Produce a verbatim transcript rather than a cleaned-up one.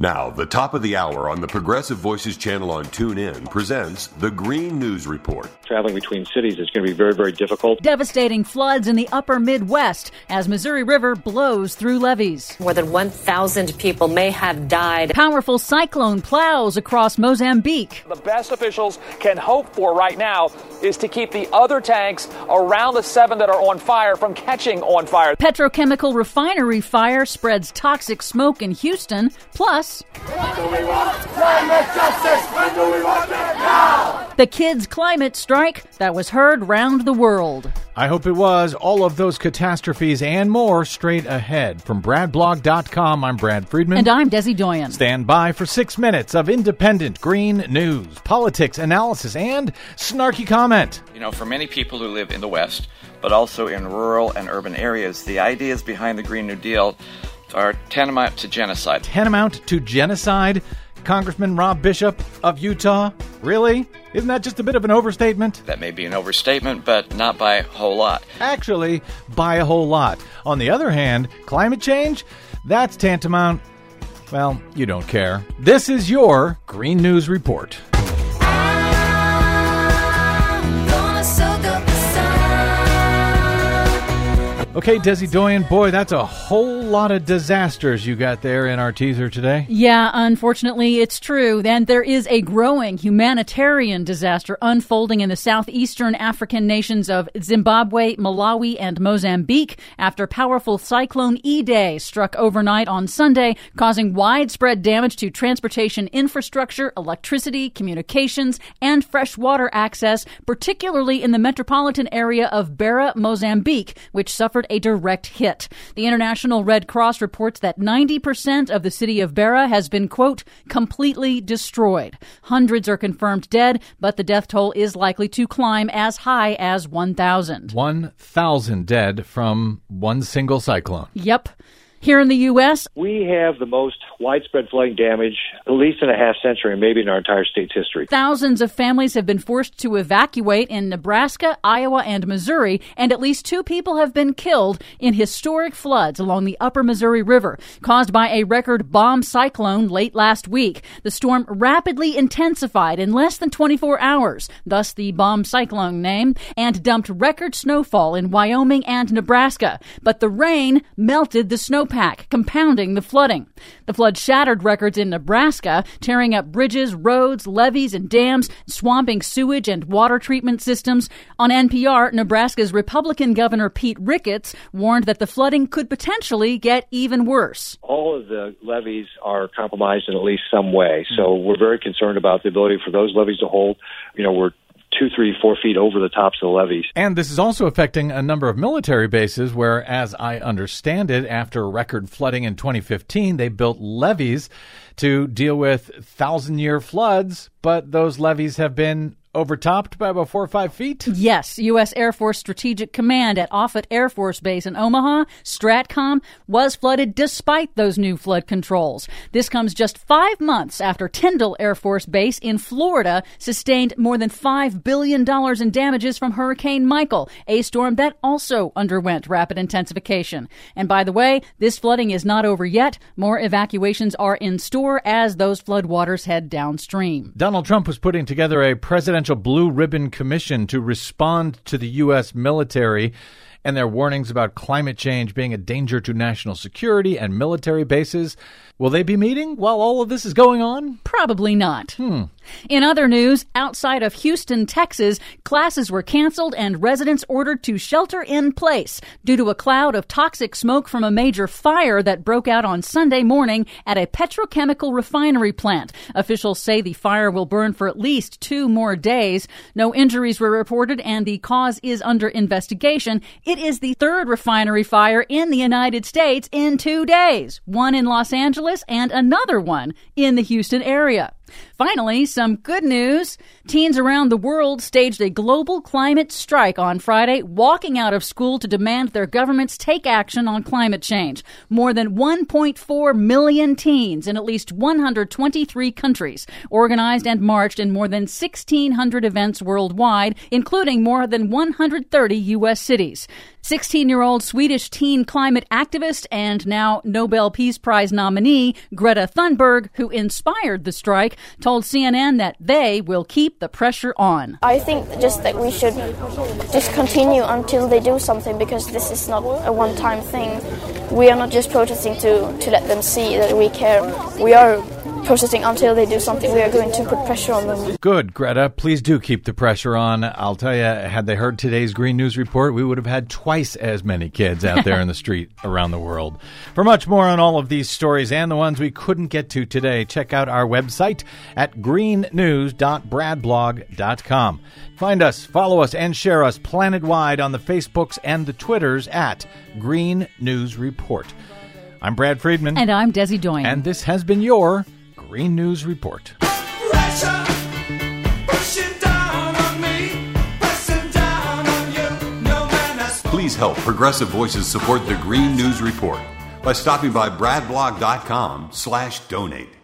Now, the top of the hour on the Progressive Voices channel on TuneIn presents the Green News Report. Traveling between cities is going to be very, very difficult. Devastating floods in the upper Midwest as Missouri River blows through levees. More than one thousand people may have died. Powerful cyclone plows across Mozambique. The best officials can hope for right now is to keep the other tanks around the seven that are on fire from catching on fire. Petrochemical refinery fire spreads toxic smoke in Houston. Plus, when do we want climate justice? When do we want it now? The kids' climate strike that was heard round the world. I hope it was. All of those catastrophes and more straight ahead. From Brad Blog dot com, I'm Brad Friedman. And I'm Desi Doyen. Stand by for six minutes of independent green news, politics, analysis, and snarky comment. You know, for many people who live in the West, but also in rural and urban areas, the ideas behind the Green New Deal are tantamount to genocide. Tantamount to genocide? Congressman Rob Bishop of Utah? Really? Isn't that just a bit of an overstatement? That may be an overstatement, but not by a whole lot. Actually, by a whole lot. On the other hand, climate change? That's tantamount. Well, you don't care. This is your Green News Report. Okay, Desi Doyen, boy, that's a whole lot of disasters you got there in our teaser today. Yeah, unfortunately, it's true. And there is a growing humanitarian disaster unfolding in the southeastern African nations of Zimbabwe, Malawi, and Mozambique after powerful Cyclone Idai struck overnight on Sunday, causing widespread damage to transportation infrastructure, electricity, communications, and fresh water access, particularly in the metropolitan area of Beira, Mozambique, which suffered a direct hit. The International Red Cross reports that ninety percent of the city of Beira has been, quote, completely destroyed. Hundreds are confirmed dead, but the death toll is likely to climb as high as one thousand. one thousand dead from one single cyclone. Yep. Here in the U S, we have the most widespread flooding damage, at least in a half century, and maybe in our entire state's history. Thousands of families have been forced to evacuate in Nebraska, Iowa, and Missouri, and at least two people have been killed in historic floods along the upper Missouri River, caused by a record bomb cyclone late last week. The storm rapidly intensified in less than twenty-four hours, thus the bomb cyclone name, and dumped record snowfall in Wyoming and Nebraska. But the rain melted the snowpack, compounding the flooding. The flood shattered records in Nebraska, tearing up bridges, roads, levees, and dams, swamping sewage and water treatment systems. On N P R, Nebraska's Republican Governor Pete Ricketts warned that the flooding could potentially get even worse. All of the levees are compromised in at least some way, so we're very concerned about the ability for those levees to hold. You know, we're two, three, four feet over the tops of the levees. And this is also affecting a number of military bases where, as I understand it, after record flooding in twenty fifteen, they built levees to deal with thousand-year floods, but those levees have been overtopped by about four or five feet? Yes. U S. Air Force Strategic Command at Offutt Air Force Base in Omaha, STRATCOM, was flooded despite those new flood controls. This comes just five months after Tyndall Air Force Base in Florida sustained more than five billion dollars in damages from Hurricane Michael, a storm that also underwent rapid intensification. And by the way, this flooding is not over yet. More evacuations are in store as those floodwaters head downstream. Donald Trump was putting together a presidential Blue Ribbon Commission to respond to the U S military and their warnings about climate change being a danger to national security and military bases. Will they be meeting while all of this is going on? Probably not. Hmm. In other news, outside of Houston, Texas, classes were canceled and residents ordered to shelter in place due to a cloud of toxic smoke from a major fire that broke out on Sunday morning at a petrochemical refinery plant. Officials say the fire will burn for at least two more days. No injuries were reported and the cause is under investigation. It is the third refinery fire in the United States in two days, one in Los Angeles and another one in the Houston area. Finally, some good news. Teens around the world staged a global climate strike on Friday, walking out of school to demand their governments take action on climate change. More than one point four million teens in at least one hundred twenty-three countries organized and marched in more than sixteen hundred events worldwide, including more than one hundred thirty U S cities. sixteen-year-old Swedish teen climate activist and now Nobel Peace Prize nominee Greta Thunberg, who inspired the strike, told C N N that they will keep the pressure on. I think just that we should just continue until they do something, because this is not a one-time thing. We are not just protesting to, to let them see that we care. We are protesting until they do something. We are going to put pressure on them. Good, Greta. Please do keep the pressure on. I'll tell you, had they heard today's Green News Report, we would have had twice as many kids out there in the street around the world. For much more on all of these stories and the ones we couldn't get to today, check out our website at green news dot brad blog dot com. Find us, follow us, and share us planet-wide on the Facebooks and the Twitters at Green News Report. I'm Brad Friedman. And I'm Desi Doyen. And this has been your Green News Report. Pressure, pushing down on me, pressing down on you. No man has... Please help Progressive Voices support the Green News Report by stopping by bradblog dot com slash donate.